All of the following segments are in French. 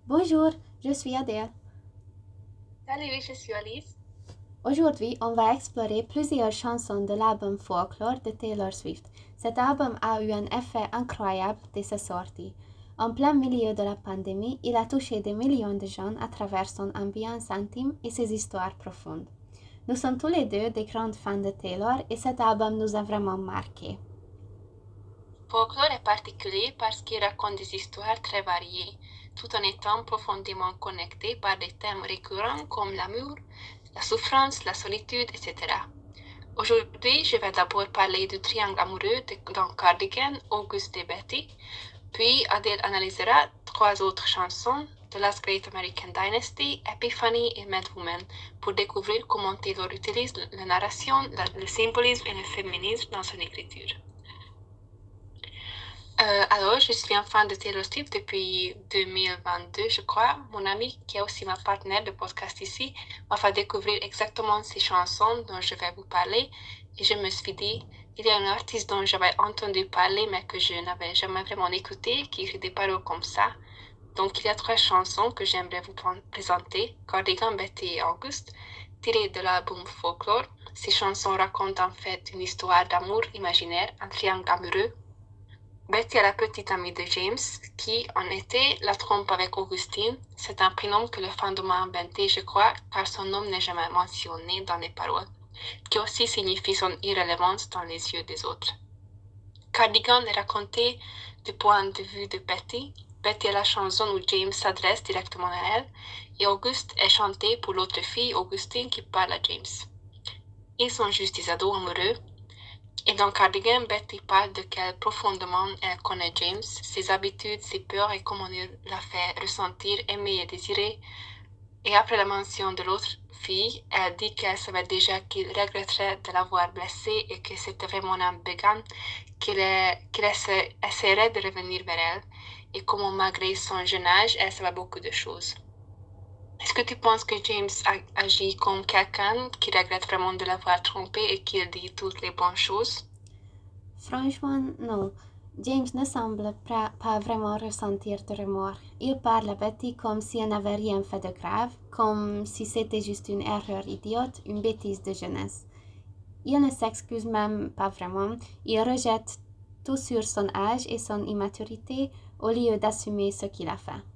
Bonjour, je suis Adèle. Salut, je suis Alice. Aujourd'hui, on va explorer plusieurs chansons de l'album Folklore de Taylor Swift. Cet album a eu un effet incroyable dès sa sortie. En plein milieu de la pandémie, il a touché des millions de gens à travers son ambiance intime et ses histoires profondes. Nous sommes tous les deux des grandes fans de Taylor et cet album nous a vraiment marqués. Folklore est particulier parce qu'il raconte des histoires très variées, tout en étant profondément connecté par des thèmes récurrents comme l'amour, la souffrance, la solitude, etc. Aujourd'hui, je vais d'abord parler du triangle amoureux dans Cardigan, Auguste et Betty, puis Adele analysera trois autres chansons, The Last Great American Dynasty, Epiphany et Mad Woman, pour découvrir comment Taylor utilise la narration, le symbolisme et le féminisme dans son écriture. Alors, je suis un fan de Taylor Swift depuis 2022, je crois. Mon ami, qui est aussi ma partenaire de podcast ici, m'a fait découvrir exactement ces chansons dont je vais vous parler. Et je me suis dit, il y a un artiste dont j'avais entendu parler, mais que je n'avais jamais vraiment écouté, qui écrit des paroles comme ça. Donc, il y a trois chansons que j'aimerais vous présenter. Cardigan, Betty et August, tirées de l'album Folklore. Ces chansons racontent en fait une histoire d'amour imaginaire, un triangle amoureux. Betty est la petite amie de James, qui, en été, la trompe avec Augustine. C'est un prénom que le fandom a inventé, je crois, car son nom n'est jamais mentionné dans les paroles, qui aussi signifie son irrélevance dans les yeux des autres. Cardigan est raconté du point de vue de Betty. Betty est la chanson où James s'adresse directement à elle, et Auguste est chanté pour l'autre fille, Augustine, qui parle à James. Ils sont juste des ados amoureux. Et dans Cardigan, Betty parle de quel profondément elle connaît James, ses habitudes, ses peurs et comment il la fait ressentir aimée et désirée. Et après la mention de l'autre fille, elle dit qu'elle savait déjà qu'il regretterait de l'avoir blessée et que c'était vraiment un béguin, qu'il essaierait de revenir vers elle. Et comment malgré son jeune âge, elle savait beaucoup de choses. Est-ce que tu penses que James agit comme quelqu'un qui regrette vraiment de l'avoir trompé et qu'il dit toutes les bonnes choses? Franchement, non. James ne semble pas vraiment ressentir de remords. Il parle à Betty comme si elle n'avait rien fait de grave, comme si c'était juste une erreur idiote, une bêtise de jeunesse. Il ne s'excuse même pas vraiment. Il rejette tout sur son âge et son immaturité au lieu d'assumer ce qu'il a fait.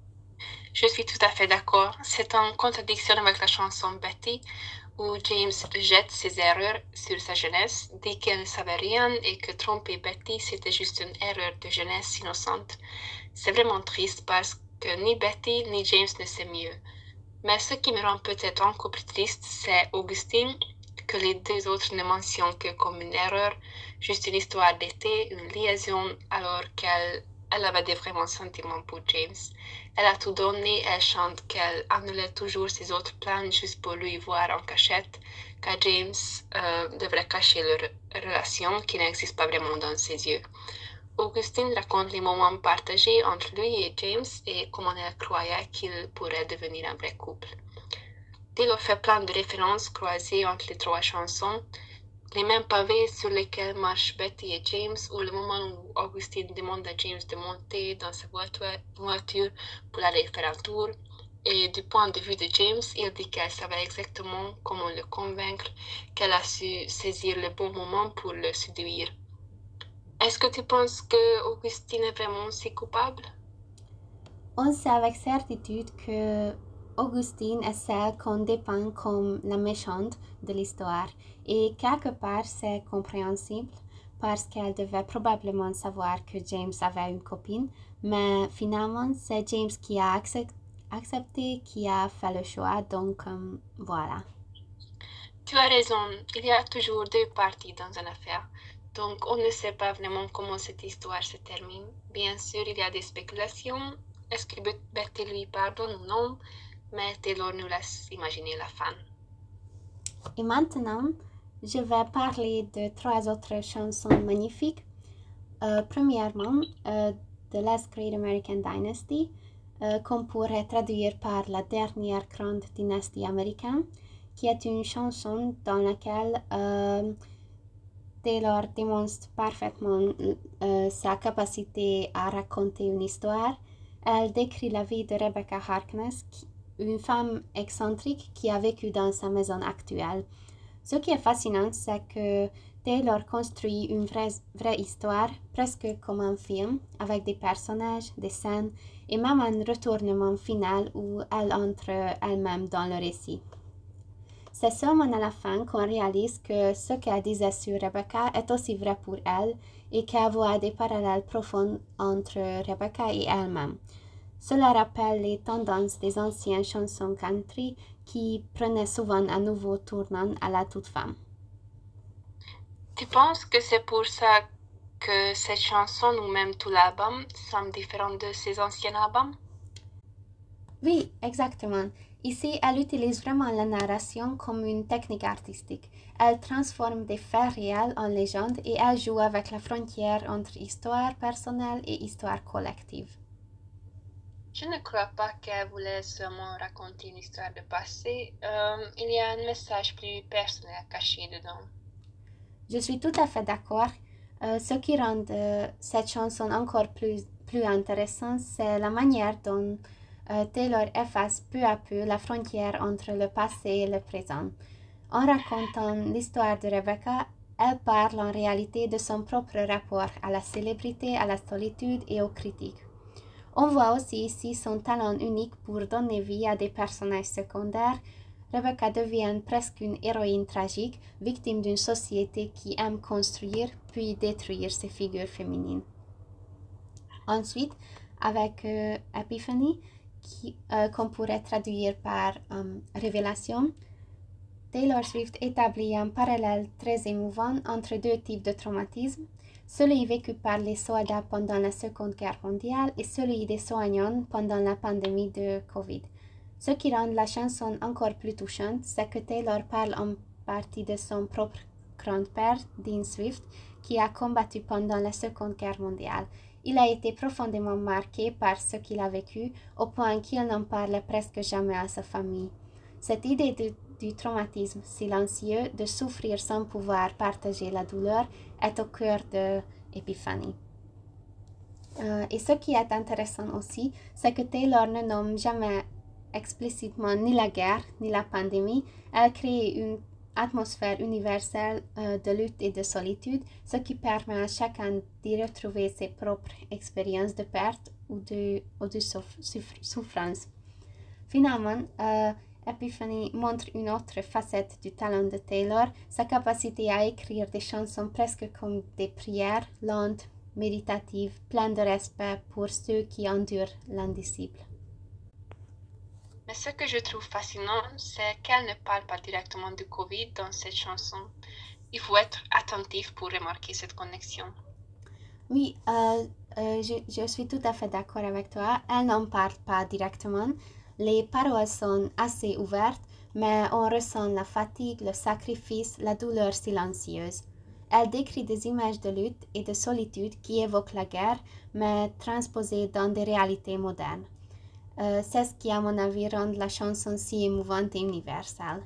Je suis tout à fait d'accord. C'est en contradiction avec la chanson Betty, où James jette ses erreurs sur sa jeunesse, dit qu'elle ne savait rien et que tromper Betty, c'était juste une erreur de jeunesse innocente. C'est vraiment triste parce que ni Betty ni James ne sait mieux. Mais ce qui me rend peut-être encore plus triste, c'est Augustine, que les deux autres ne mentionnent que comme une erreur, juste une histoire d'été, une liaison, alors qu'elle avait des vrais sentiments pour James. Elle a tout donné, elle chante qu'elle annulait toujours ses autres plans juste pour lui voir en cachette, car James devrait cacher leur relation qui n'existe pas vraiment dans ses yeux. Augustine raconte les moments partagés entre lui et James et comment elle croyait qu'ils pourraient devenir un vrai couple. Taylor fait plein de références croisées entre les trois chansons, les mêmes pavés sur lesquels marchent Betty et James, ou le moment où Augustine demande à James de monter dans sa voiture pour aller faire un tour. Et du point de vue de James, il dit qu'elle savait exactement comment le convaincre, qu'elle a su saisir le bon moment pour le séduire. Est-ce que tu penses que Augustine est vraiment si coupable? On sait avec certitude que Augustine est celle qu'on dépeint comme la méchante de l'histoire, et quelque part c'est compréhensible parce qu'elle devait probablement savoir que James avait une copine, mais finalement c'est James qui a accepté, qui a fait le choix, donc voilà. Tu as raison, il y a toujours deux parties dans une affaire, donc on ne sait pas vraiment comment cette histoire se termine. Bien sûr, il y a des spéculations, est-ce que Betty lui pardonne ou non, mais Taylor nous laisse imaginer la fin. Et maintenant, je vais parler de trois autres chansons magnifiques. Premièrement, The Last Great American Dynasty, qu'on pourrait traduire par la dernière grande dynastie américaine, qui est une chanson dans laquelle Taylor démontre parfaitement sa capacité à raconter une histoire, Elle décrit la vie de Rebecca Harkness, une femme excentrique qui a vécu dans sa maison actuelle. Ce qui est fascinant, c'est que Taylor construit une vraie histoire, presque comme un film, avec des personnages, des scènes et même un retournement final où elle entre elle-même dans le récit. C'est seulement à la fin qu'on réalise que ce qu'elle disait sur Rebecca est aussi vrai pour elle et qu'elle voit des parallèles profonds entre Rebecca et elle-même. Cela rappelle les tendances des anciennes chansons country qui prenaient souvent un nouveau tournant à la toute fin. Tu penses que c'est pour ça que cette chanson ou même tout l'album sont différents de ses anciens albums? Oui, exactement. Ici, elle utilise vraiment la narration comme une technique artistique. Elle transforme des faits réels en légendes et elle joue avec la frontière entre histoire personnelle et histoire collective. Je ne crois pas qu'elle voulait seulement raconter une histoire de passé. Il y a un message plus personnel caché dedans. Je suis tout à fait d'accord. Ce qui rend cette chanson encore plus intéressante, c'est la manière dont Taylor efface peu à peu la frontière entre le passé et le présent. En racontant l'histoire de Rebecca, elle parle en réalité de son propre rapport à la célébrité, à la solitude et aux critiques. On voit aussi ici son talent unique pour donner vie à des personnages secondaires. Rebecca devient presque une héroïne tragique, victime d'une société qui aime construire puis détruire ses figures féminines. Ensuite, avec Epiphany, qu'on pourrait traduire par révélation, Taylor Swift établit un parallèle très émouvant entre deux types de traumatismes, celui vécu par les soldats pendant la Seconde Guerre mondiale et celui des soignants pendant la pandémie de Covid. Ce qui rend la chanson encore plus touchante, c'est que Taylor parle en partie de son propre grand-père, Dean Swift, qui a combattu pendant la Seconde Guerre mondiale. Il a été profondément marqué par ce qu'il a vécu, au point qu'il n'en parlait presque jamais à sa famille. Cette idée du traumatisme silencieux, de souffrir sans pouvoir partager la douleur, est au cœur de Epiphany. Et ce qui est intéressant aussi, c'est que Taylor ne nomme jamais explicitement ni la guerre ni la pandémie. Elle crée une atmosphère universelle de lutte et de solitude, ce qui permet à chacun d'y retrouver ses propres expériences de perte ou de souffrance. Finalement, Epiphany montre une autre facette du talent de Taylor, sa capacité à écrire des chansons presque comme des prières, lentes, méditatives, pleines de respect pour ceux qui endurent l'indicible. Mais ce que je trouve fascinant, c'est qu'elle ne parle pas directement du Covid dans cette chanson. Il faut être attentif pour remarquer cette connexion. Oui, je suis tout à fait d'accord avec toi. Elle n'en parle pas directement. Les paroles sont assez ouvertes, mais on ressent la fatigue, le sacrifice, la douleur silencieuse. Elle décrit des images de lutte et de solitude qui évoquent la guerre, mais transposées dans des réalités modernes. C'est ce qui, à mon avis, rend la chanson si émouvante et universelle.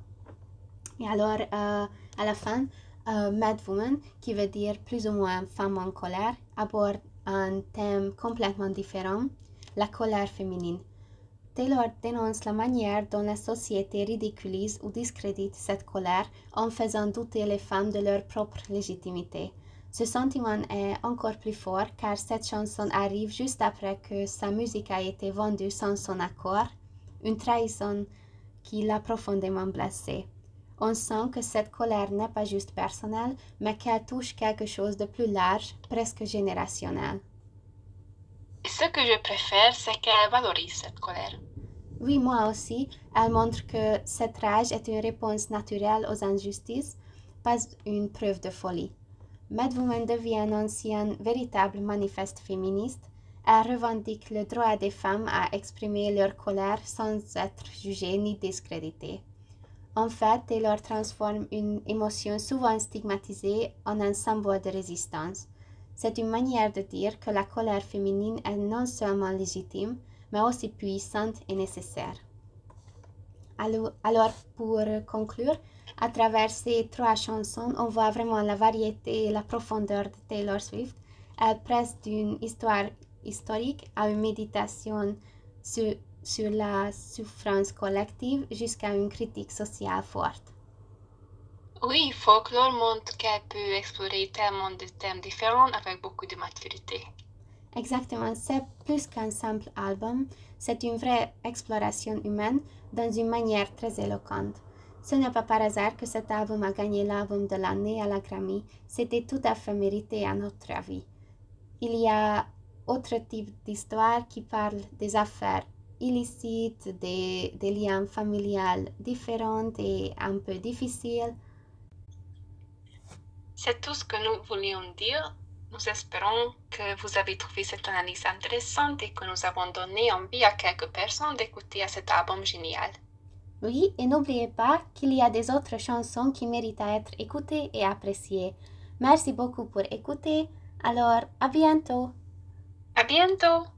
Et alors, à la fin, Mad Woman, qui veut dire plus ou moins femme en colère, aborde un thème complètement différent, la colère féminine. Taylor dénonce la manière dont la société ridiculise ou discrédite cette colère en faisant douter les femmes de leur propre légitimité. Ce sentiment est encore plus fort car cette chanson arrive juste après que sa musique a été vendue sans son accord, une trahison qui l'a profondément blessée. On sent que cette colère n'est pas juste personnelle, mais qu'elle touche quelque chose de plus large, presque générationnel. Et ce que je préfère, c'est qu'elle valorise cette colère. Oui, moi aussi, elle montre que cette rage est une réponse naturelle aux injustices, pas une preuve de folie. Mad Woman devient ainsi un véritable manifeste féministe. Elle revendique le droit des femmes à exprimer leur colère sans être jugées ni discréditées. En fait, Taylor transforme une émotion souvent stigmatisée en un symbole de résistance. C'est une manière de dire que la colère féminine est non seulement légitime, mais aussi puissante et nécessaire. Alors, pour conclure, à travers ces trois chansons, on voit vraiment la variété et la profondeur de Taylor Swift. Elle presse d'une histoire historique à une méditation sur la souffrance collective jusqu'à une critique sociale forte. Oui, Folklore montre qu'elle peut explorer tellement de thèmes différents avec beaucoup de maturité. Exactement, c'est plus qu'un simple album, c'est une vraie exploration humaine dans une manière très éloquente. Ce n'est pas par hasard que cet album a gagné l'album de l'année à la Grammy, c'était tout à fait mérité à notre avis. Il y a autre type d'histoire qui parle des affaires illicites, des liens familiales différents et un peu difficiles. C'est tout ce que nous voulions dire. Nous espérons que vous avez trouvé cette analyse intéressante et que nous avons donné envie à quelques personnes d'écouter à cet album génial. Oui, et n'oubliez pas qu'il y a des autres chansons qui méritent à être écoutées et appréciées. Merci beaucoup pour écouter. Alors, à bientôt. À bientôt!